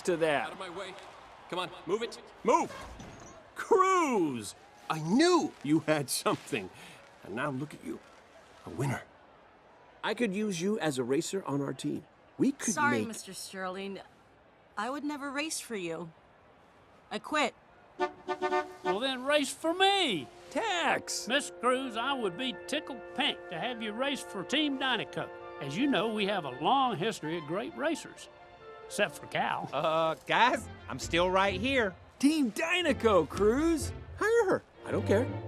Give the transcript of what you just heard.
to that. Out of my way. Come on, move it. Move! Cruz! I knew you had something. And now look at you, a winner. I could use you as a racer on our team. We could Sorry, make... Mr. Sterling. I would never race for you. I quit. Well, then race for me. Tex! Miss Cruz, I would be tickled pink to have you race for Team Dynaco. As you know, we have a long history of great racers. Except for Cal. Guys, I'm still right here. Team Dynaco, Cruz! Hire her. I don't care.